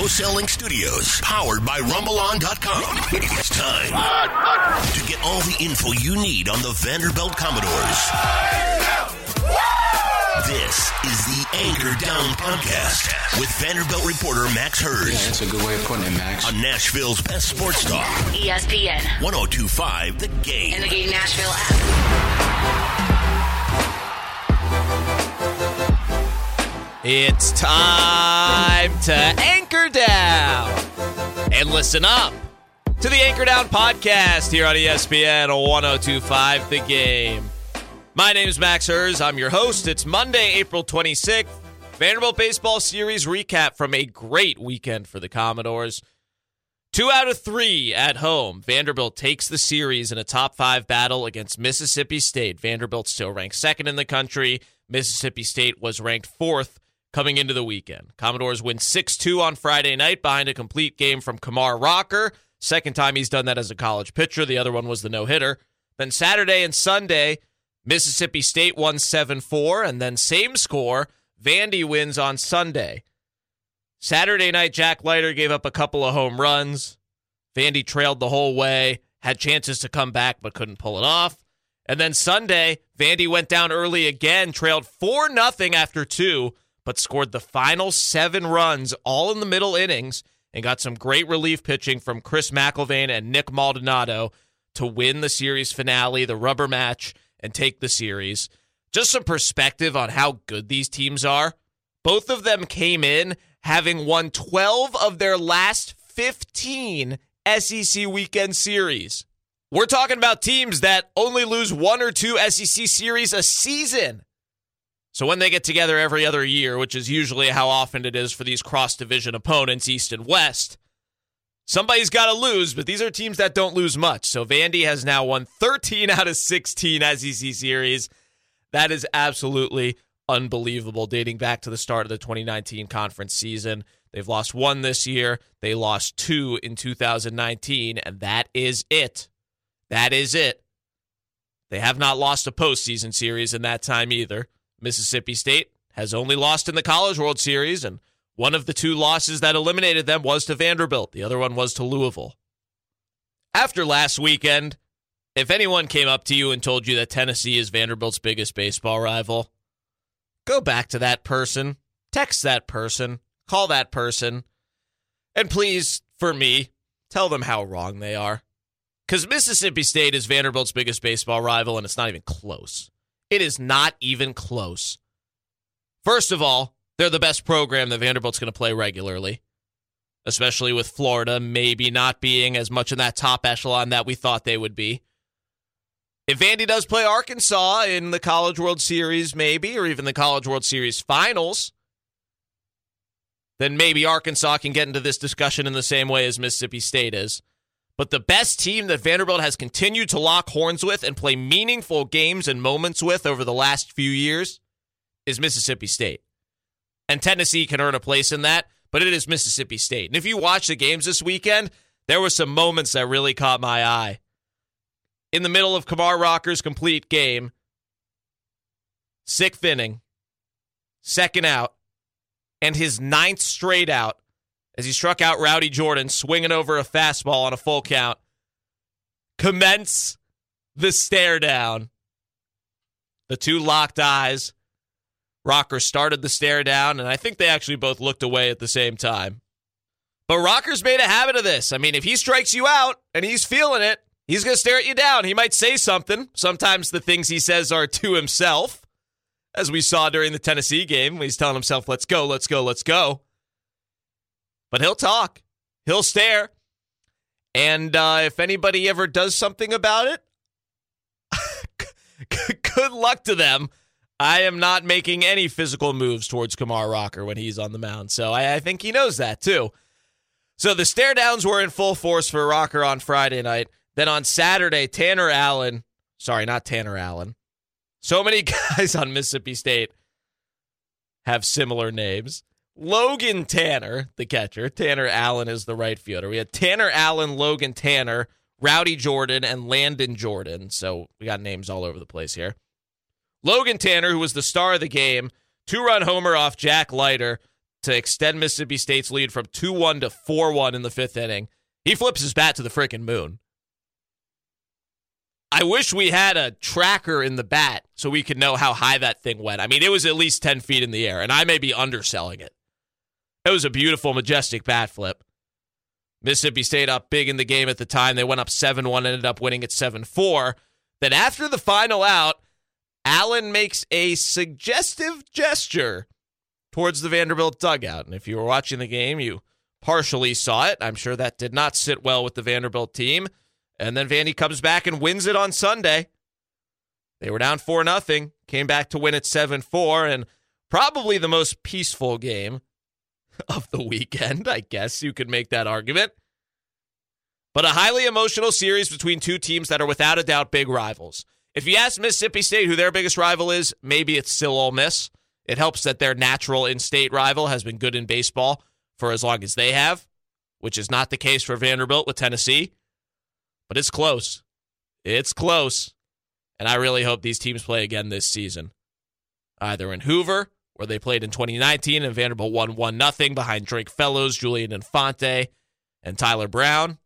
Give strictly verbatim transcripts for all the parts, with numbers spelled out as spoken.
Wholesale Link Studios, powered by Rumble On dot com. It's time to get all the info you need on the Vanderbilt Commodores. This is the Anchor Down Podcast with Vanderbilt reporter Max Hers. Yeah, that's a good way of putting it, Max. On Nashville's best sports talk. E S P N. one oh two point five The Game. And the Game Nashville app. It's time to anchor down and listen up to the Anchor Down Podcast here on E S P N one oh two point five The Game. My name is Max Hers. I'm your host. It's Monday, April twenty-sixth. Vanderbilt Baseball Series recap from a great weekend for the Commodores. Two out of three at home. Vanderbilt takes the series in a top five battle against Mississippi State. Vanderbilt still ranked second in the country. Mississippi State was ranked fourth coming into the weekend. Commodores win six two on Friday night behind a complete game from Kumar Rocker. Second time he's done that as a college pitcher. The other one was the no-hitter. Then Saturday and Sunday, Mississippi State won seven four, and then same score, Vandy wins on Sunday. Saturday night, Jack Leiter gave up a couple of home runs. Vandy trailed the whole way, had chances to come back but couldn't pull it off. And then Sunday, Vandy went down early again, trailed four nothing after two, but scored the final seven runs all in the middle innings and got some great relief pitching from Chris McIlvaine and Nick Maldonado to win the series finale, the rubber match, and take the series. Just some perspective on how good these teams are. Both of them came in having won twelve of their last fifteen S E C weekend series. We're talking about teams that only lose one or two S E C series a season. So when they get together every other year, which is usually how often it is for these cross-division opponents, East and West, somebody's got to lose, but these are teams that don't lose much. So Vandy has now won thirteen out of sixteen S E C series. That is absolutely unbelievable, dating back to the start of the twenty nineteen conference season. They've lost one this year. They lost two in two thousand nineteen, and that is it. That is it. They have not lost a postseason series in that time either. Mississippi State has only lost in the College World Series, and one of the two losses that eliminated them was to Vanderbilt. The other one was to Louisville. After last weekend, if anyone came up to you and told you that Tennessee is Vanderbilt's biggest baseball rival, go back to that person, text that person, call that person, and please, for me, tell them how wrong they are. Because Mississippi State is Vanderbilt's biggest baseball rival, and it's not even close. It is not even close. First of all, they're the best program that Vanderbilt's going to play regularly, especially with Florida maybe not being as much in that top echelon that we thought they would be. If Vandy does play Arkansas in the College World Series, maybe, or even the College World Series finals, then maybe Arkansas can get into this discussion in the same way as Mississippi State is. But the best team that Vanderbilt has continued to lock horns with and play meaningful games and moments with over the last few years is Mississippi State. And Tennessee can earn a place in that, but it is Mississippi State. And if you watch the games this weekend, there were some moments that really caught my eye. In the middle of Kumar Rocker's complete game, sixth inning, second out, and his ninth straight out, as he struck out Rowdy Jordan, swinging over a fastball on a full count. Commence the stare down. The two locked eyes. Rocker started the stare down, and I think they actually both looked away at the same time. But Rocker's made a habit of this. I mean, if he strikes you out and he's feeling it, he's going to stare at you down. He might say something. Sometimes the things he says are to himself, as we saw during the Tennessee game when he's telling himself, let's go, let's go, let's go. But he'll talk. He'll stare. And uh, if anybody ever does something about it, good luck to them. I am not making any physical moves towards Kumar Rocker when he's on the mound. So I, I think he knows that, too. So the stare downs were in full force for Rocker on Friday night. Then on Saturday, Tanner Allen, sorry, not Tanner Allen. So many guys on Mississippi State have similar names. Logan Tanner, the catcher. Tanner Allen is the right fielder. We had Tanner Allen, Logan Tanner, Rowdy Jordan, and Landon Jordan. So we got names all over the place here. Logan Tanner, who was the star of the game, two-run homer off Jack Leiter, to extend Mississippi State's lead from two one to four one in the fifth inning. He flips his bat to the freaking moon. I wish we had a tracker in the bat so we could know how high that thing went. I mean, it was at least ten feet in the air, and I may be underselling it. It was a beautiful, majestic bat flip. Mississippi State up big in the game at the time. They went up seven one, ended up winning at seven four. Then after the final out, Allen makes a suggestive gesture towards the Vanderbilt dugout. And if you were watching the game, you partially saw it. I'm sure that did not sit well with the Vanderbilt team. And then Vandy comes back and wins it on Sunday. They were down four nothing, came back to win at seven four, and probably the most peaceful game of the weekend, I guess you could make that argument. But a highly emotional series between two teams that are without a doubt big rivals. If you ask Mississippi State who their biggest rival is, maybe it's still Ole Miss. It helps that their natural in-state rival has been good in baseball for as long as they have, which is not the case for Vanderbilt with Tennessee. But it's close. It's close. And I really hope these teams play again this season. Either in Hoover, where they played in twenty nineteen and Vanderbilt won one nothing behind Drake Fellows, Julian Infante, and Tyler Brown.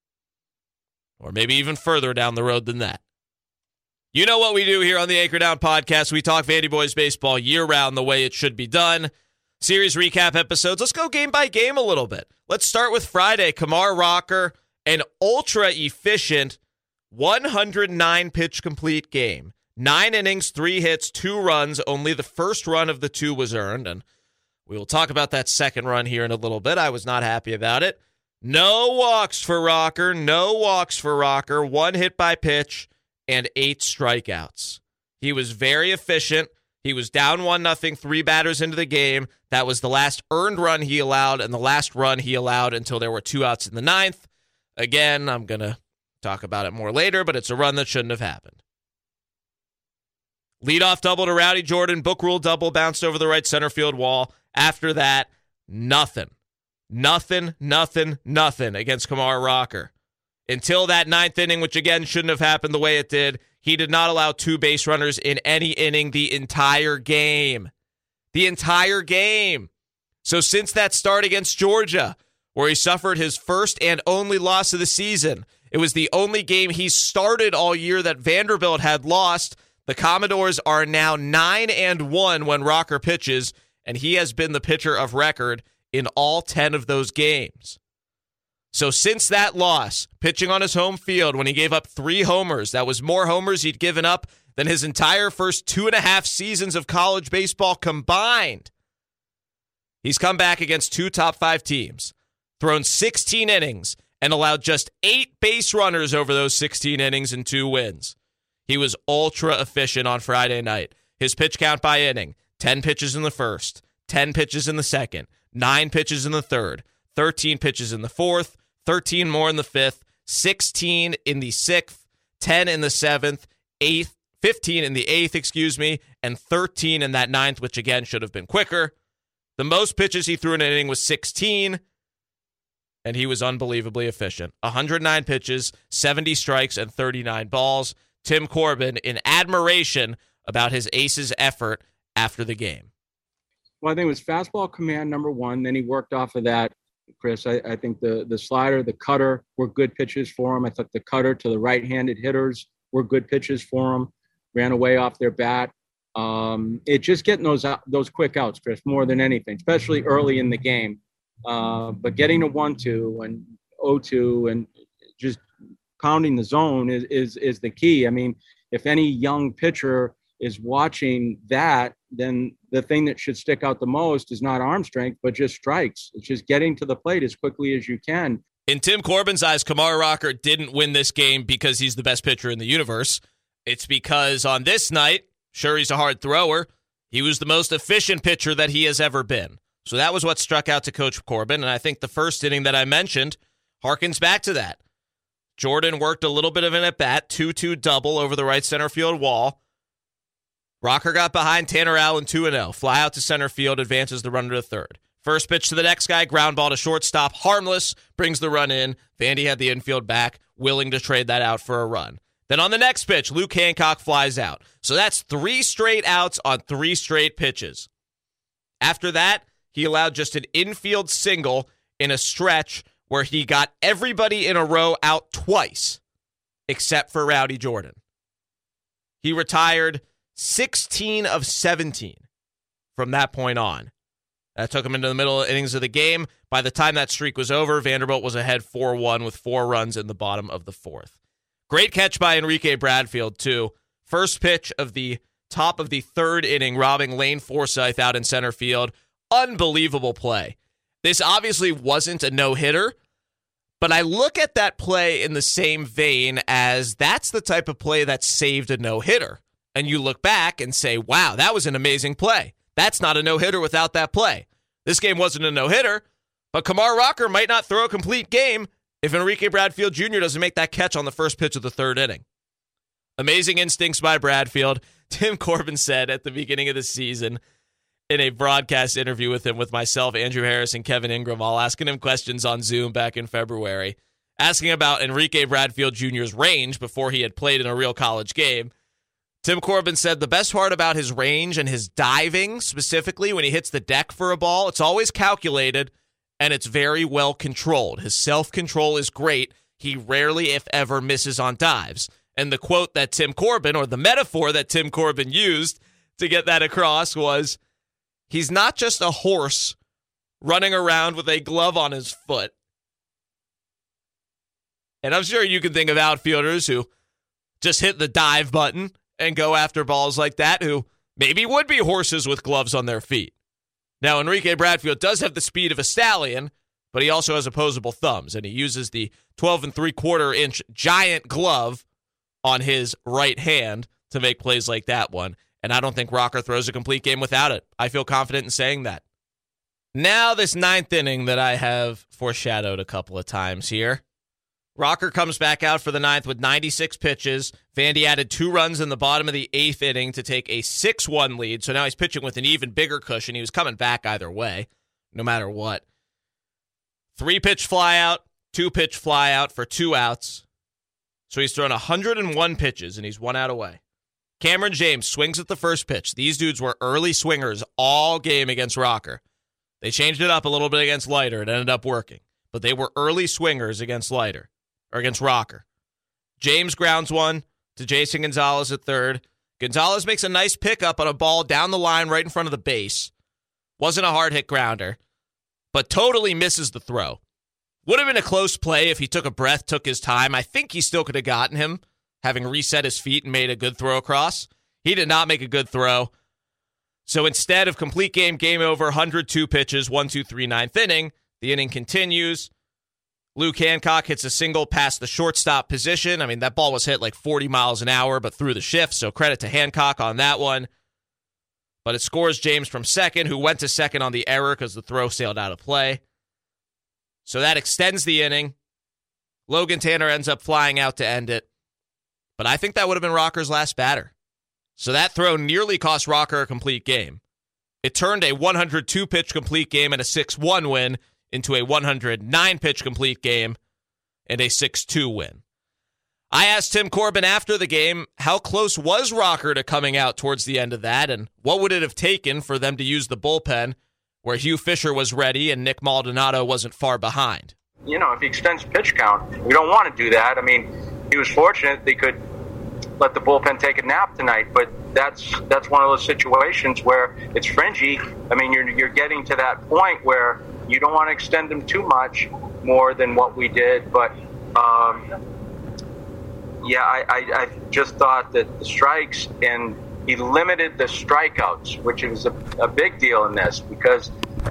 Or maybe even further down the road than that. You know what we do here on the Anchor Down podcast. We talk Vandy Boys baseball year-round the way it should be done. Series recap episodes. Let's go game by game a little bit. Let's start with Friday. Kumar Rocker, an ultra-efficient one hundred nine pitch complete game. Nine innings, three hits, two runs. Only the first run of the two was earned, and we will talk about that second run here in a little bit. I was not happy about it. No walks for Rocker. No walks for Rocker. One hit by pitch and eight strikeouts. He was very efficient. He was down one nothing, three batters into the game. That was the last earned run he allowed and the last run he allowed until there were two outs in the ninth. Again, I'm going to talk about it more later, but it's a run that shouldn't have happened. Leadoff double to Rowdy Jordan. Book rule double bounced over the right center field wall. After that, nothing. Nothing, nothing, nothing against Kumar Rocker. Until that ninth inning, which again shouldn't have happened the way it did, he did not allow two base runners in any inning the entire game. The entire game. So since that start against Georgia, where he suffered his first and only loss of the season, it was the only game he started all year that Vanderbilt had lost. The Commodores are now nine and one when Rocker pitches, and he has been the pitcher of record in all ten of those games. So since that loss, pitching on his home field when he gave up three homers, that was more homers he'd given up than his entire first two and a half seasons of college baseball combined. He's come back against two top five teams, thrown sixteen innings, and allowed just eight base runners over those sixteen innings and two wins. He was ultra efficient on Friday night. His pitch count by inning, ten pitches in the first, ten pitches in the second, nine pitches in the third, thirteen pitches in the fourth, thirteen more in the fifth, sixteen in the sixth, ten in the seventh, eighth, fifteen in the eighth, excuse me, and thirteen in that ninth, which again should have been quicker. The most pitches he threw in an inning was sixteen, and he was unbelievably efficient. one hundred nine pitches, seventy strikes, and thirty-nine balls. Tim Corbin in admiration about his ace's effort after the game. Well, I think it was fastball command, number one. Then he worked off of that, Chris. I, I think the, the slider, the cutter were good pitches for him. I thought the cutter to the right-handed hitters were good pitches for him. Ran away off their bat. Um, it just getting those out, those quick outs, Chris, more than anything, especially early in the game. Uh, but getting to one two and oh two and just pounding the zone is, is is the key. I mean, if any young pitcher is watching that, then the thing that should stick out the most is not arm strength, but just strikes. It's just getting to the plate as quickly as you can. In Tim Corbin's eyes, Kumar Rocker didn't win this game because he's the best pitcher in the universe. It's because on this night, sure, he's a hard thrower. He was the most efficient pitcher that he has ever been. So that was what struck out to Coach Corbin, and I think the first inning that I mentioned harkens back to that. Jordan worked a little bit of an at-bat, two two double over the right center field wall. Rocker got behind Tanner Allen two and oh. Fly out to center field, advances the runner to third. First pitch to the next guy, ground ball to shortstop, harmless, brings the run in. Vandy had the infield back, willing to trade that out for a run. Then on the next pitch, Luke Hancock flies out. So that's three straight outs on three straight pitches. After that, he allowed just an infield single in a stretch where he got everybody in a row out twice, except for Rowdy Jordan. He retired sixteen of seventeen from that point on. That took him into the middle innings of the game. By the time that streak was over, Vanderbilt was ahead four one with four runs in the bottom of the fourth. Great catch by Enrique Bradfield, too. First pitch of the top of the third inning, robbing Lane Forsythe out in center field. Unbelievable play. This obviously wasn't a no-hitter, but I look at that play in the same vein as that's the type of play that saved a no-hitter. And you look back and say, wow, that was an amazing play. That's not a no-hitter without that play. This game wasn't a no-hitter, but Kumar Rocker might not throw a complete game if Enrique Bradfield Junior doesn't make that catch on the first pitch of the third inning. Amazing instincts by Bradfield. Tim Corbin said at the beginning of the season in a broadcast interview with him, with myself, Andrew Harris, and Kevin Ingram, all asking him questions on Zoom back in February, asking about Enrique Bradfield Junior's range before he had played in a real college game. Tim Corbin said the best part about his range and his diving, specifically when he hits the deck for a ball, it's always calculated and it's very well controlled. His self-control is great. He rarely, if ever, misses on dives. And the quote that Tim Corbin, or the metaphor that Tim Corbin used to get that across was, he's not just a horse running around with a glove on his foot. And I'm sure you can think of outfielders who just hit the dive button and go after balls like that, who maybe would be horses with gloves on their feet. Now, Enrique Bradfield does have the speed of a stallion, but he also has opposable thumbs, and he uses the twelve and three quarter inch giant glove on his right hand to make plays like that one. And I don't think Rocker throws a complete game without it. I feel confident in saying that. Now, this ninth inning that I have foreshadowed a couple of times here. Rocker comes back out for the ninth with ninety-six pitches. Vandy added two runs in the bottom of the eighth inning to take a six one lead. So now he's pitching with an even bigger cushion. He was coming back either way, no matter what. Three-pitch flyout, two-pitch flyout for two outs. So he's thrown one hundred one pitches, and he's one out away. Cameron James swings at the first pitch. These dudes were early swingers all game against Rocker. They changed it up a little bit against Leiter. It ended up working. But they were early swingers against Leiter. Or against Rocker. James grounds one to Jason Gonzalez at third. Gonzalez makes a nice pickup on a ball down the line right in front of the base. Wasn't a hard hit grounder, but totally misses the throw. Would have been a close play if he took a breath, took his time. I think he still could have gotten him, having reset his feet and made a good throw across. He did not make a good throw. So instead of complete game, game over, one hundred two pitches, one, two, three, ninth inning, the inning continues. Luke Hancock hits a single past the shortstop position. I mean, that ball was hit like forty miles an hour, but through the shift, so credit to Hancock on that one. But it scores James from second, who went to second on the error because the throw sailed out of play. So that extends the inning. Logan Tanner ends up flying out to end it. But I think that would have been Rocker's last batter. So that throw nearly cost Rocker a complete game. It turned a one hundred two pitch complete game and a six one win into a one hundred nine pitch complete game and a six two win. I asked Tim Corbin after the game, how close was Rocker to coming out towards the end of that, and what would it have taken for them to use the bullpen where Hugh Fisher was ready and Nick Maldonado wasn't far behind? You know, if he extends pitch count, we don't want to do that. I mean, he was fortunate they could let the bullpen take a nap tonight, but that's that's one of those situations where it's fringy. I mean, you're you're getting to that point where you don't want to extend them too much more than what we did. But, um, yeah, I, I, I just thought that the strikes, and he limited the strikeouts, which is a, a big deal in this because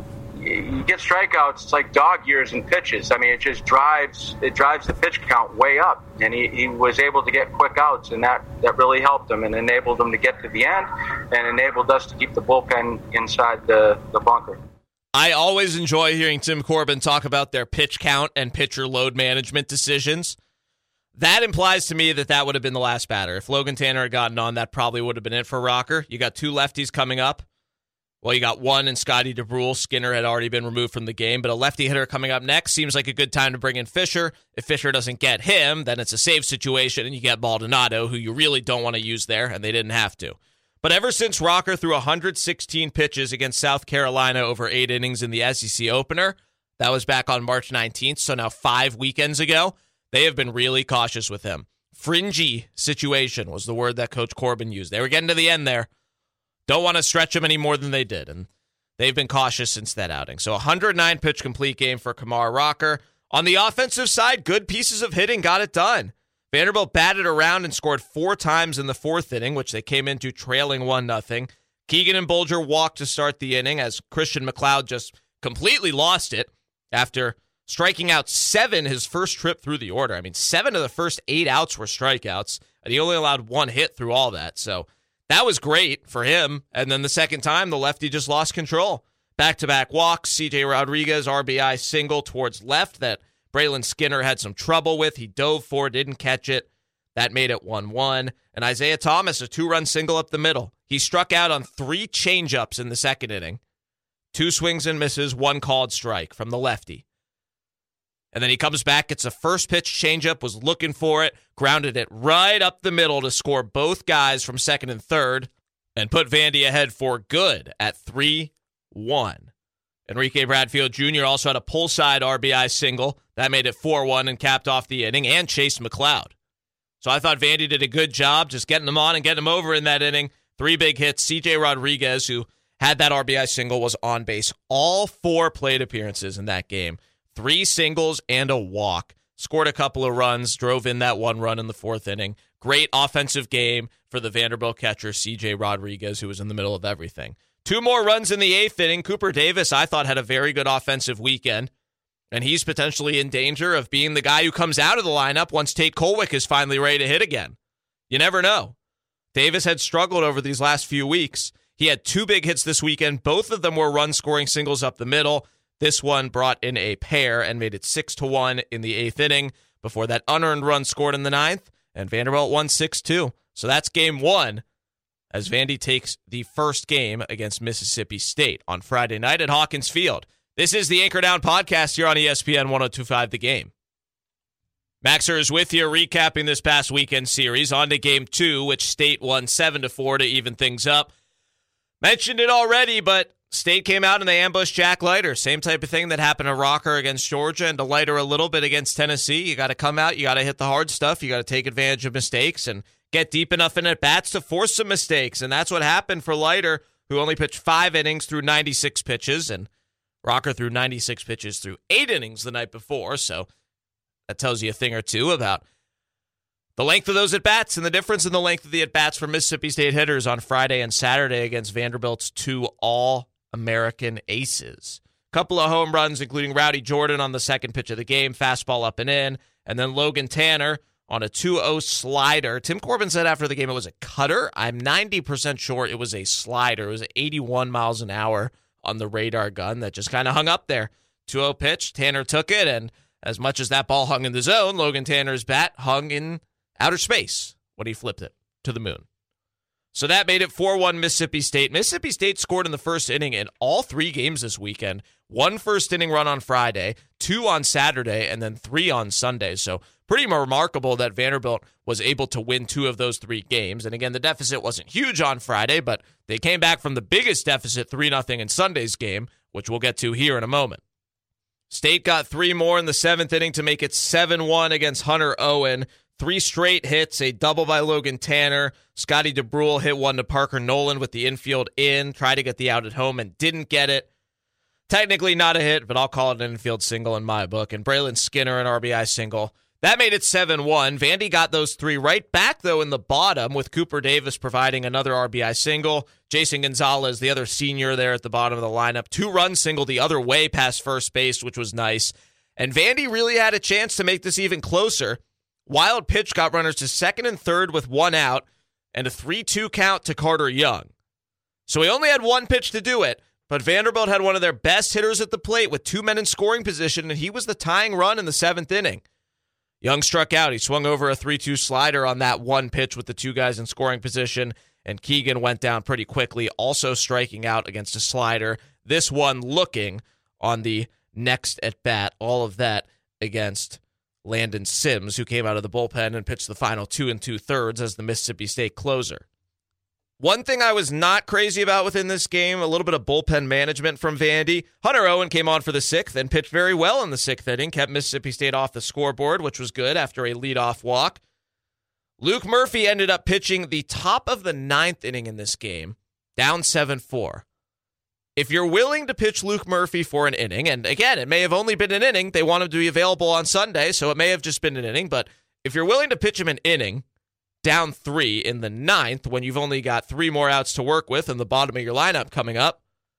you get strikeouts, it's like dog years and pitches. I mean, it just drives it drives the pitch count way up. And he, he was able to get quick outs, and that, that really helped him and enabled him to get to the end and enabled us to keep the bullpen inside the, the bunker. I always enjoy hearing Tim Corbin talk about their pitch count and pitcher load management decisions. That implies to me that that would have been the last batter. If Logan Tanner had gotten on, that probably would have been it for Rocker. You got two lefties coming up. Well, you got one in Scotty DeBrule. Skinner had already been removed from the game, but a lefty hitter coming up next seems like a good time to bring in Fisher. If Fisher doesn't get him, then it's a save situation, and you get Maldonado, who you really don't want to use there, and they didn't have to. But ever since Rocker threw one hundred sixteen pitches against South Carolina over eight innings in the S E C opener, that was back on March nineteenth, so now five weekends ago, they have been really cautious with him. Fringy situation was the word that Coach Corbin used. They were getting to the end there. Don't want to stretch him any more than they did, and they've been cautious since that outing. So one hundred nine pitch complete game for Kumar Rocker. On the offensive side, good pieces of hitting got it done. Vanderbilt batted around and scored four times in the fourth inning, which they came into trailing one nothing. Keegan and Bolger walked to start the inning as Christian McLeod just completely lost it after striking out seven his first trip through the order. I mean, seven of the first eight outs were strikeouts, and he only allowed one hit through all that. So that was great for him. And then the second time, the lefty just lost control. Back-to-back walks, C J Rodriguez, R B I single towards left that Braylon Skinner had some trouble with. He dove for, didn't catch it. That made it one one. And Isaiah Thomas, a two-run single up the middle. He struck out on three changeups in the second inning. Two swings and misses, one called strike from the lefty. And then he comes back, gets a first pitch changeup, was looking for it, grounded it right up the middle to score both guys from second and third, and put Vandy ahead for good at three one. Enrique Bradfield Junior also had a pull side R B I single. That made it four one and capped off the inning, and chased McLeod. So I thought Vandy did a good job just getting them on and getting them over in that inning. Three big hits. C J Rodriguez, who had that R B I single, was on base all four plate appearances in that game. Three singles and a walk. Scored a couple of runs, drove in that one run in the fourth inning. Great offensive game for the Vanderbilt catcher, C J Rodriguez, who was in the middle of everything. Two more runs in the eighth inning. Cooper Davis, I thought, had a very good offensive weekend, and he's potentially in danger of being the guy who comes out of the lineup once Tate Colwick is finally ready to hit again. You never know. Davis had struggled over these last few weeks. He had two big hits this weekend. Both of them were run-scoring singles up the middle. This one brought in a pair and made it six to one in the eighth inning before that unearned run scored in the ninth, and Vanderbilt won six two. So that's game one as Vandy takes the first game against Mississippi State on Friday night at Hawkins Field. This is the Anchor Down Podcast here on E S P N one oh two point five The Game. Maxer is with you, recapping this past weekend series. On to game two, which State won seven to four to even things up. Mentioned it already, but State came out and they ambushed Jack Leiter. Same type of thing that happened to Rocker against Georgia and to Leiter a little bit against Tennessee. You got to come out, you got to hit the hard stuff, you got to take advantage of mistakes and get deep enough in at-bats to force some mistakes. And that's what happened for Leiter, who only pitched five innings through ninety-six pitches, and Rocker threw ninety-six pitches through eight innings the night before. So that tells you a thing or two about the length of those at-bats and the difference in the length of the at-bats for Mississippi State hitters on Friday and Saturday against Vanderbilt's two All-American aces. Couple of home runs, including Rowdy Jordan on the second pitch of the game, fastball up and in, and then Logan Tanner on a two oh slider. Tim Corbin said after the game it was a cutter. I'm ninety percent sure it was a slider. It was eighty-one miles an hour on the radar gun that just kind of hung up there. two oh pitch, Tanner took it, and as much as that ball hung in the zone, Logan Tanner's bat hung in outer space when he flipped it to the moon. So that made it four one Mississippi State. Mississippi State scored in the first inning in all three games this weekend. One first inning run on Friday, two on Saturday, and then three on Sunday. So pretty remarkable that Vanderbilt was able to win two of those three games. And again, the deficit wasn't huge on Friday, but they came back from the biggest deficit, three nothing in Sunday's game, which we'll get to here in a moment. State got three more in the seventh inning to make it seven one against Hunter Owen. Three straight hits, a double by Logan Tanner. Scotty DeBrule hit one to Parker Nolan with the infield in, tried to get the out at home and didn't get it. Technically not a hit, but I'll call it an infield single in my book. And Braylon Skinner, an R B I single. That made it seven one. Vandy got those three right back, though, in the bottom, with Cooper Davis providing another R B I single. Jason Gonzalez, the other senior there at the bottom of the lineup. Two-run single the other way past first base, which was nice. And Vandy really had a chance to make this even closer. Wild pitch got runners to second and third with one out and a three two count to Carter Young. So he only had one pitch to do it, but Vanderbilt had one of their best hitters at the plate with two men in scoring position, and he was the tying run in the seventh inning. Young struck out. He swung over a three two slider on that one pitch with the two guys in scoring position, and Keegan went down pretty quickly, also striking out against a slider. This one looking on the next at-bat. All of that against Landon Sims, who came out of the bullpen and pitched the final two and two-thirds as the Mississippi State closer. One thing I was not crazy about within this game, a little bit of bullpen management from Vandy. Hunter Owen came on for the sixth and pitched very well in the sixth inning, kept Mississippi State off the scoreboard, which was good after a leadoff walk. Luke Murphy ended up pitching the top of the ninth inning in this game, down seven four. If you're willing to pitch Luke Murphy for an inning, and again, it may have only been an inning, they want him to be available on Sunday, so it may have just been an inning, but if you're willing to pitch him an inning, down three in the ninth, when you've only got three more outs to work with and the bottom of your lineup coming up,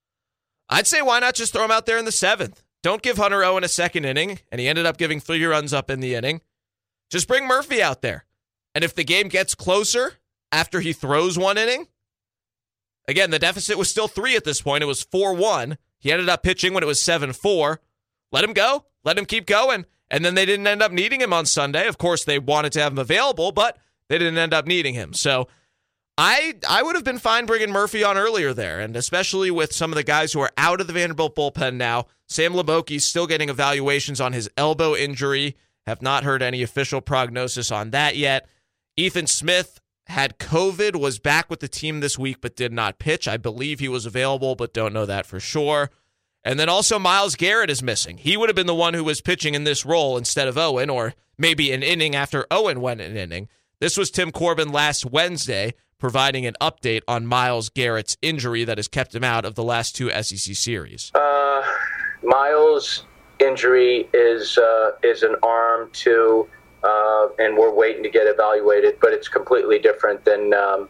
I'd say why not just throw him out there in the seventh? Don't give Hunter Owen a second inning, and he ended up giving three runs up in the inning. Just bring Murphy out there. And if the game gets closer after he throws one inning, again, the deficit was still three at this point. It was four one. He ended up pitching when it was seven four. Let him go. Let him keep going. And then they didn't end up needing him on Sunday. Of course, they wanted to have him available, but they didn't end up needing him. So I I would have been fine bringing Murphy on earlier there, and especially with some of the guys who are out of the Vanderbilt bullpen now. Sam Leboki's still getting evaluations on his elbow injury. Have not heard any official prognosis on that yet. Ethan Smith had COVID, was back with the team this week, but did not pitch. I believe he was available, but don't know that for sure. And then also Myles Garrett is missing. He would have been the one who was pitching in this role instead of Owen, or maybe an inning after Owen went an inning. This was Tim Corbin last Wednesday, providing an update on Myles Garrett's injury that has kept him out of the last two S E C series. Uh, Myles' injury is uh, is an arm too, uh, and we're waiting to get evaluated, but it's completely different than um,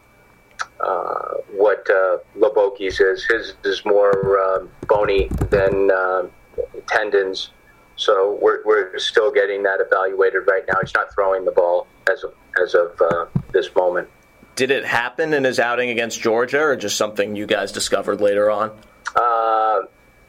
uh, what uh, Leboki's is. His is more uh, bony than uh, tendons, so we're we're still getting that evaluated right now. He's not throwing the ball as of, as of uh, this moment. Did it happen in his outing against Georgia, or just something you guys discovered later on? Uh,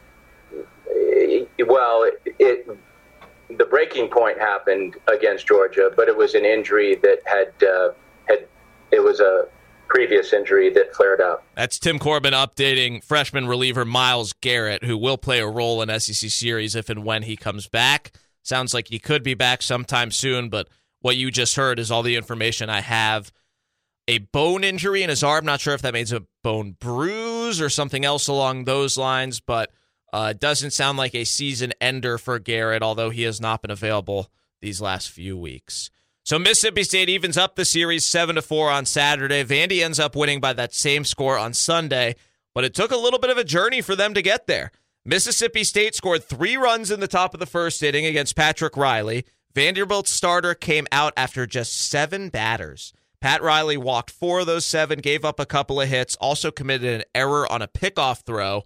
well, it, it the breaking point happened against Georgia, but it was an injury that had uh, had it was a previous injury that flared up. That's Tim Corbin updating freshman reliever Myles Garrett, who will play a role in S E C series if and when he comes back. Sounds like he could be back sometime soon, but what you just heard is all the information I have. A bone injury in his arm. Not sure if that means a bone bruise or something else along those lines, but uh, it doesn't sound like a season ender for Garrett, although he has not been available these last few weeks. So Mississippi State evens up the series seven to four on Saturday. Vandy ends up winning by that same score on Sunday, but it took a little bit of a journey for them to get there. Mississippi State scored three runs in the top of the first inning against Patrick Riley. Vanderbilt's starter came out after just seven batters. Pat Riley walked four of those seven, gave up a couple of hits, also committed an error on a pickoff throw.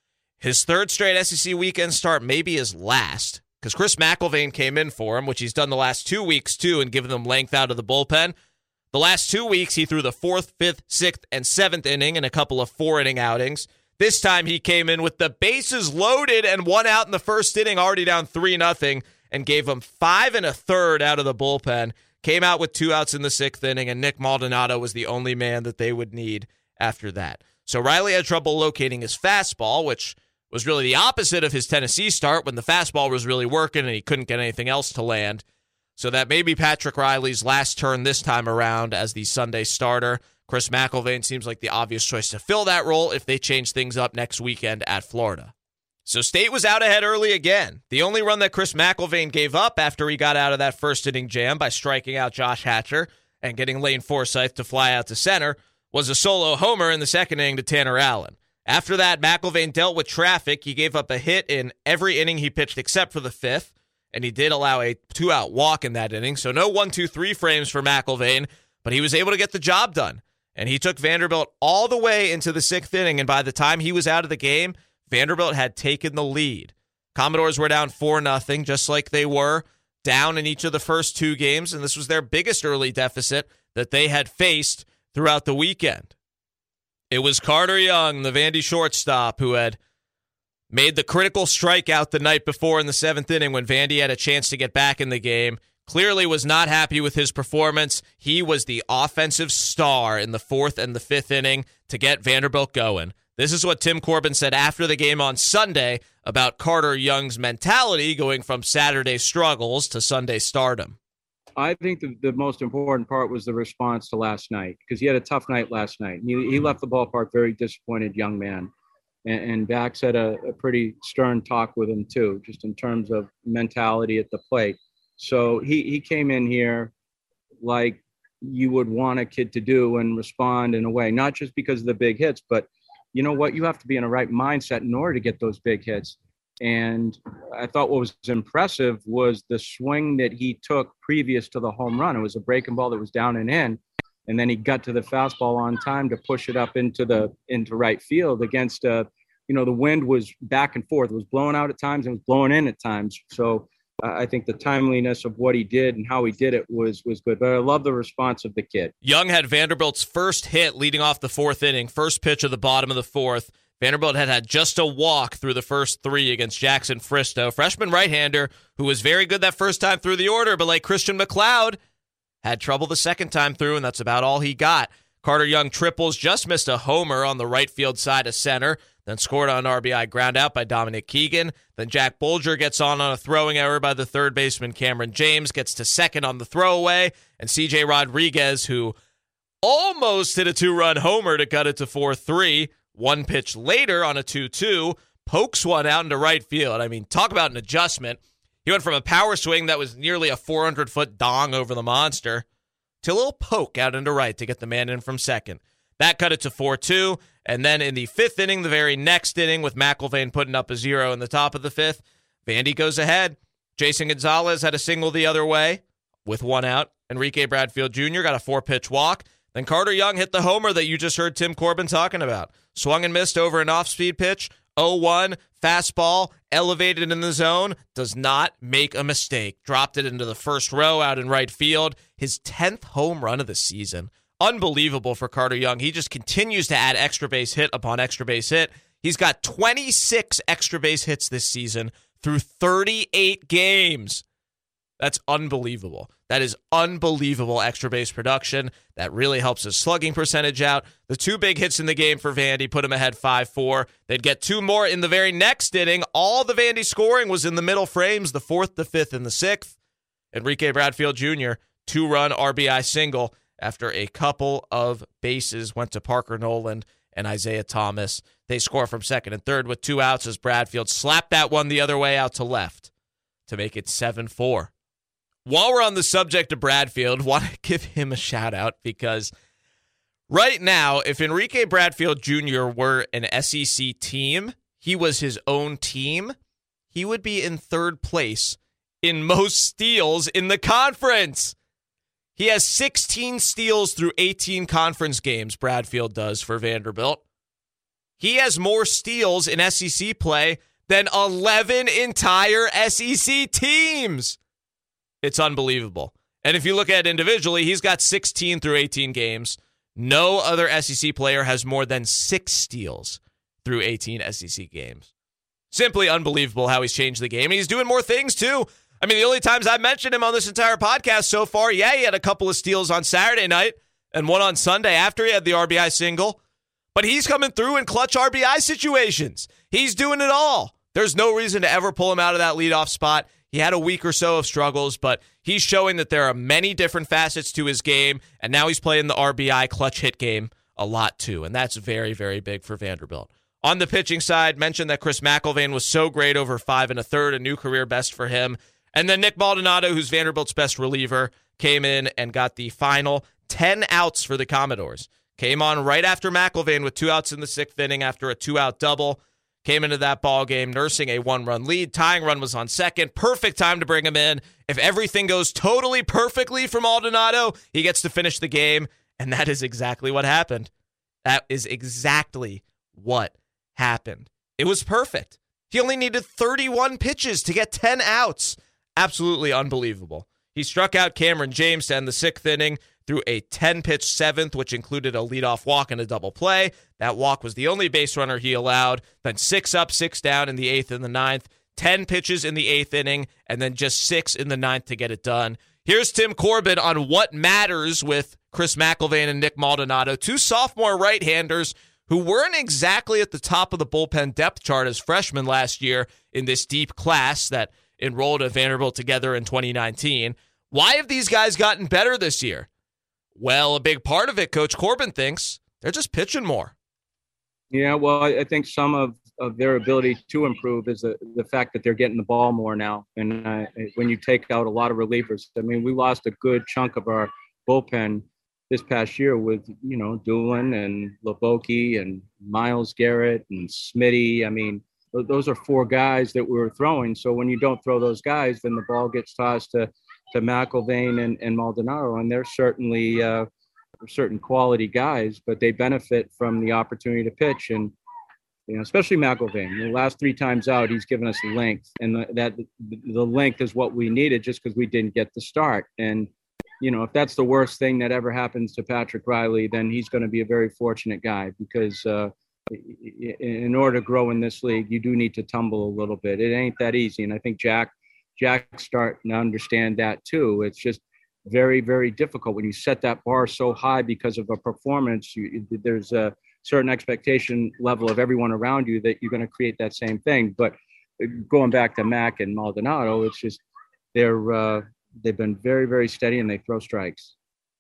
His third straight S E C weekend start, maybe his last, because Chris McIlvain came in for him, which he's done the last two weeks too, and given them length out of the bullpen. The last two weeks, he threw the fourth, fifth, sixth, and seventh inning in a couple of four-inning outings. This time, he came in with the bases loaded and one out in the first inning, already down three nothing, and gave them five and a third out of the bullpen. Came out with two outs in the sixth inning, and Nick Maldonado was the only man that they would need after that. So Riley had trouble locating his fastball, which was really the opposite of his Tennessee start when the fastball was really working and he couldn't get anything else to land. So that may be Patrick Riley's last turn this time around as the Sunday starter. Chris McIlvain seems like the obvious choice to fill that role if they change things up next weekend at Florida. So State was out ahead early again. The only run that Chris McIlvain gave up after he got out of that first inning jam by striking out Josh Hatcher and getting Lane Forsythe to fly out to center was a solo homer in the second inning to Tanner Allen. After that, McIlvain dealt with traffic. He gave up a hit in every inning he pitched except for the fifth, and he did allow a two-out walk in that inning. So no one, two, three frames for McIlvain, but he was able to get the job done. And he took Vanderbilt all the way into the sixth inning, and by the time he was out of the game, Vanderbilt had taken the lead. Commodores were down four nothing, just like they were down in each of the first two games, and this was their biggest early deficit that they had faced throughout the weekend. It was Carter Young, the Vandy shortstop, who had made the critical strikeout the night before in the seventh inning when Vandy had a chance to get back in the game. Clearly was not happy with his performance. He was the offensive star in the fourth and the fifth inning to get Vanderbilt going. This is what Tim Corbin said after the game on Sunday about Carter Young's mentality going from Saturday struggles to Sunday stardom. I think the, the most important part was the response to last night, because he had a tough night last night. He, he left the ballpark very disappointed young man. And, and Bax had a, a pretty stern talk with him, too, just in terms of mentality at the plate. So he, he came in here like you would want a kid to do and respond in a way, not just because of the big hits, but you know what? You have to be in a right mindset in order to get those big hits. And I thought what was impressive was the swing that he took previous to the home run. It was a breaking ball that was down and in, and then he got to the fastball on time to push it up into the into right field against, uh, you know, the wind was back and forth. It was blowing out at times and it was blowing in at times. So uh, I think the timeliness of what he did and how he did it was was good. But I love the response of the kid. Young had Vanderbilt's first hit leading off the fourth inning, first pitch of the bottom of the fourth. Vanderbilt had had just a walk through the first three against Jackson Fristow, freshman right-hander who was very good that first time through the order, but like Christian McLeod, had trouble the second time through, and that's about all he got. Carter Young triples, just missed a homer on the right field side of center, then scored on an R B I ground out by Dominic Keegan. Then Jack Bolger gets on on a throwing error by the third baseman Cameron James, gets to second on the throwaway, and C J Rodriguez, who almost hit a two-run homer to cut it to four three, one pitch later on a two two, pokes one out into right field. I mean, talk about an adjustment. He went from a power swing that was nearly a four hundred foot dong over the monster to a little poke out into right to get the man in from second. That cut it to four two, and then in the fifth inning, the very next inning, with McIlvain putting up a zero in the top of the fifth, Vandy goes ahead. Jason Gonzalez had a single the other way with one out. Enrique Bradfield Junior got a four-pitch walk. Then Carter Young hit the homer that you just heard Tim Corbin talking about. Swung and missed over an off-speed pitch. oh one, fastball, elevated in the zone, does not make a mistake. Dropped it into the first row out in right field. His tenth home run of the season. Unbelievable for Carter Young. He just continues to add extra base hit upon extra base hit. He's got twenty-six extra base hits this season through thirty-eight games. That's unbelievable. That is unbelievable extra base production. That really helps his slugging percentage out. The two big hits in the game for Vandy put him ahead five four. They'd get two more in the very next inning. All the Vandy scoring was in the middle frames, the fourth, the fifth, and the sixth. Enrique Bradfield Junior, two-run R B I single after a couple of bases went to Parker Noland and Isaiah Thomas. They score from second and third with two outs as Bradfield slapped that one the other way out to left to make it seven four. While we're on the subject of Bradfield, want to give him a shout out because right now, if Enrique Bradfield Junior were an S E C team, he was his own team, he would be in third place in most steals in the conference. He has sixteen steals through eighteen conference games, Bradfield does for Vanderbilt. He has more steals in S E C play than eleven entire S E C teams. It's unbelievable. And if you look at it individually, he's got sixteen through eighteen games. No other S E C player has more than six steals through eighteen S E C games. Simply unbelievable how he's changed the game. And he's doing more things, too. I mean, the only times I've mentioned him on this entire podcast so far, yeah, he had a couple of steals on Saturday night and one on Sunday after he had the R B I single. But he's coming through in clutch R B I situations. He's doing it all. There's no reason to ever pull him out of that leadoff spot. He had a week or so of struggles, but he's showing that there are many different facets to his game, and now he's playing the R B I clutch hit game a lot too, and that's very, very big for Vanderbilt. On the pitching side, mentioned that Chris McIlvain was so great over five and a third, a new career best for him. And then Nick Maldonado, who's Vanderbilt's best reliever, came in and got the final ten outs for the Commodores. Came on right after McIlvain with two outs in the sixth inning after a two-out double. Came into that ball game nursing a one-run lead. Tying run was on second. Perfect time to bring him in. If everything goes totally perfectly for Maldonado, he gets to finish the game, and that is exactly what happened. That is exactly what happened. It was perfect. He only needed thirty-one pitches to get ten outs. Absolutely unbelievable. He struck out Cameron James to end the sixth inning through a ten-pitch seventh, which included a leadoff walk and a double play. That walk was the only base runner he allowed. Then six up, six down in the eighth and the ninth. Ten pitches in the eighth inning, and then just six in the ninth to get it done. Here's Tim Corbin on what matters with Chris McIlvain and Nick Maldonado, two sophomore right-handers who weren't exactly at the top of the bullpen depth chart as freshmen last year in this deep class that enrolled at Vanderbilt together in twenty nineteen. Why have these guys gotten better this year? Well, a big part of it, Coach Corbin thinks, they're just pitching more. Yeah, well, I think some of, of their ability to improve is the, the fact that they're getting the ball more now. And uh, when you take out a lot of relievers, I mean, we lost a good chunk of our bullpen this past year with, you know, Doolin and Leboki and Miles Garrett and Smitty. I mean, those are four guys that we were throwing. So when you don't throw those guys, then the ball gets tossed to, to McIlvain and, and Maldonado. And they're certainly uh, certain quality guys, but they benefit from the opportunity to pitch. And, you know, especially McIlvain, the last three times out, he's given us length. And the, that the length is what we needed just because we didn't get the start. And, you know, if that's the worst thing that ever happens to Patrick Riley, then he's going to be a very fortunate guy because uh, in order to grow in this league, you do need to tumble a little bit. It ain't that easy. And I think Jack, Jack's starting to understand that too. It's just very, very difficult when you set that bar so high because of a performance. You, there's a certain expectation level of everyone around you that you're going to create that same thing. But going back to Mac and Maldonado, it's just they're uh, they've been very, very steady and they throw strikes.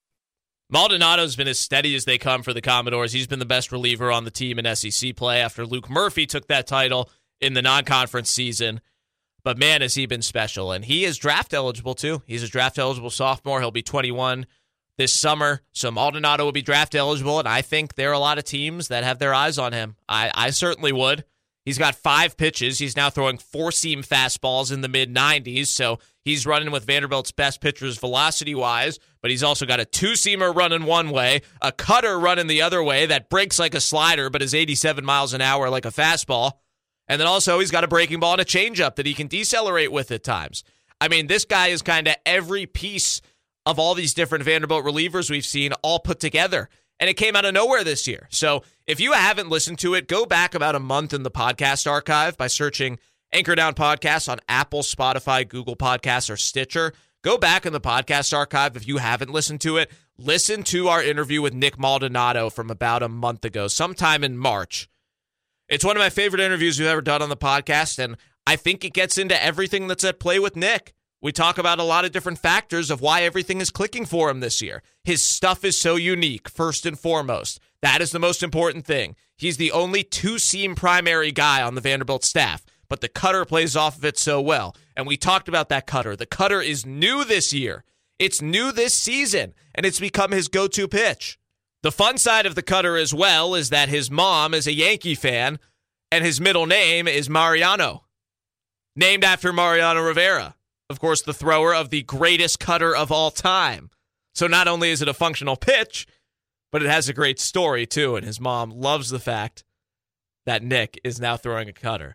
Maldonado's been as steady as they come for the Commodores. He's been the best reliever on the team in S E C play after Luke Murphy took that title in the non-conference season. But, man, has he been special. And he is draft eligible, too. He's a draft-eligible sophomore. He'll be twenty-one this summer. So Maldonado will be draft eligible, and I think there are a lot of teams that have their eyes on him. I, I certainly would. He's got five pitches. He's now throwing four-seam fastballs in the mid nineties, so he's running with Vanderbilt's best pitchers velocity-wise, but he's also got a two-seamer running one way, a cutter running the other way that breaks like a slider but is eighty-seven miles an hour like a fastball. And then also he's got a breaking ball and a changeup that he can decelerate with at times. I mean, this guy is kind of every piece of all these different Vanderbilt relievers we've seen all put together. And it came out of nowhere this year. So if you haven't listened to it, go back about a month in the podcast archive by searching Anchor Down Podcasts on Apple, Spotify, Google Podcasts, or Stitcher. Go back in the podcast archive if you haven't listened to it. Listen to our interview with Nick Maldonado from about a month ago, sometime in March. It's one of my favorite interviews we've ever done on the podcast, and I think it gets into everything that's at play with Nick. We talk about a lot of different factors of why everything is clicking for him this year. His stuff is so unique, first and foremost. That is the most important thing. He's the only two-seam primary guy on the Vanderbilt staff, but the cutter plays off of it so well. And we talked about that cutter. The cutter is new this year. It's new this season, and it's become his go-to pitch. The fun side of the cutter as well is that his mom is a Yankee fan, and his middle name is Mariano, named after Mariano Rivera, of course, the thrower of the greatest cutter of all time. So not only is it a functional pitch, but it has a great story, too, and his mom loves the fact that Nick is now throwing a cutter.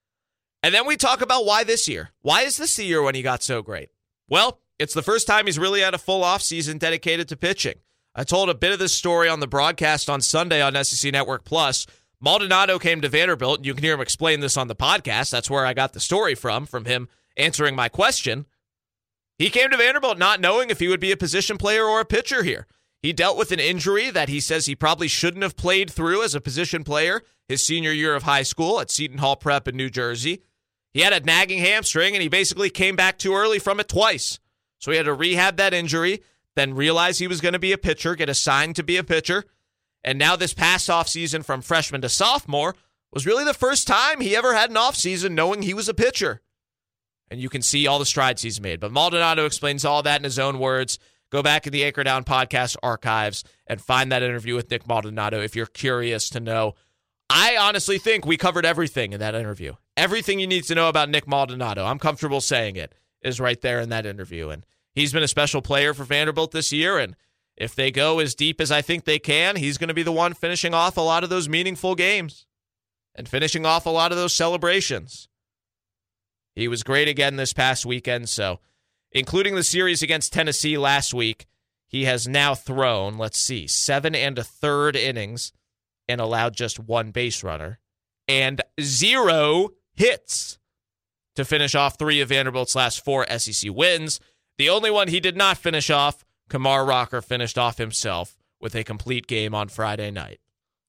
And then we talk about why this year. Why is this the year when he got so great? Well, it's the first time he's really had a full offseason dedicated to pitching. I told a bit of this story on the broadcast on Sunday on S E C Network Plus. Maldonado came to Vanderbilt, and you can hear him explain this on the podcast. That's where I got the story from, from him answering my question. He came to Vanderbilt not knowing if he would be a position player or a pitcher here. He dealt with an injury that he says he probably shouldn't have played through as a position player his senior year of high school at Seton Hall Prep in New Jersey. He had a nagging hamstring, and he basically came back too early from it twice. So he had to rehab that injury, then realize he was going to be a pitcher, get assigned to be a pitcher. And now this past offseason from freshman to sophomore was really the first time he ever had an offseason knowing he was a pitcher. And you can see all the strides he's made. But Maldonado explains all that in his own words. Go back in the Anchor Down podcast archives and find that interview with Nick Maldonado if you're curious to know. I honestly think we covered everything in that interview. Everything you need to know about Nick Maldonado, I'm comfortable saying it, is right there in that interview. And he's been a special player for Vanderbilt this year, and if they go as deep as I think they can, he's going to be the one finishing off a lot of those meaningful games and finishing off a lot of those celebrations. He was great again this past weekend, so including the series against Tennessee last week, he has now thrown, let's see, seven and a third innings and allowed just one base runner and zero hits to finish off three of Vanderbilt's last four S E C wins. The only one he did not finish off, Kumar Rocker, finished off himself with a complete game on Friday night.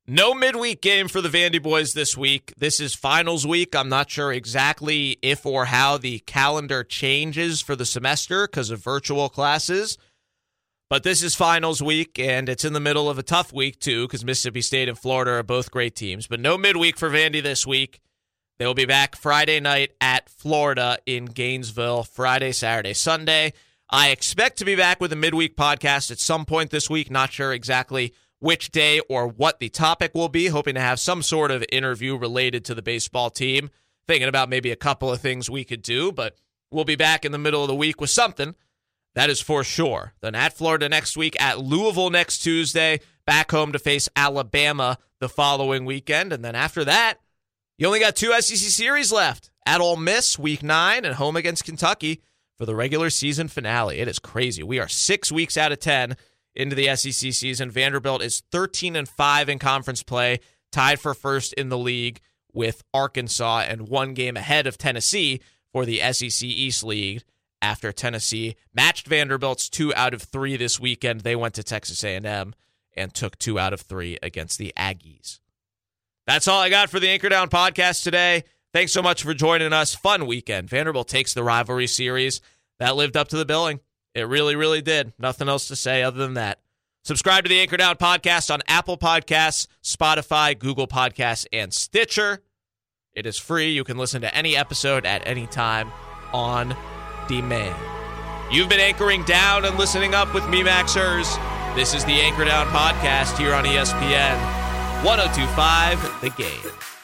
No midweek game for the Vandy boys this week. This is finals week. I'm not sure exactly if or how the calendar changes for the semester because of virtual classes. But this is finals week, and it's in the middle of a tough week, too, because Mississippi State and Florida are both great teams. But no midweek for Vandy this week. They will be back Friday night at Florida in Gainesville, Friday, Saturday, Sunday. I expect to be back with a midweek podcast at some point this week. Not sure exactly which day or what the topic will be. Hoping to have some sort of interview related to the baseball team. Thinking about maybe a couple of things we could do, but we'll be back in the middle of the week with something. That is for sure. Then at Florida next week, at Louisville next Tuesday, back home to face Alabama the following weekend. And then after that, you only got two S E C series left. At Ole Miss, week nine, and home against Kentucky for the regular season finale. It is crazy. We are six weeks out of ten into the S E C season. Vanderbilt is thirteen and five in conference play, tied for first in the league with Arkansas, and one game ahead of Tennessee for the S E C East League. After Tennessee matched Vanderbilt's two out of three this weekend, they went to Texas A and M and took two out of three against the Aggies. That's all I got for the Anchor Down podcast today. Thanks so much for joining us. Fun weekend. Vanderbilt takes the rivalry series. That lived up to the billing. It really, really did. Nothing else to say other than that. Subscribe to the Anchor Down podcast on Apple Podcasts, Spotify, Google Podcasts, and Stitcher. It is free. You can listen to any episode at any time on demand. You've been anchoring down and listening up with me, Max Hers. This is the Anchor Down podcast here on E S P N one oh two point five The Game.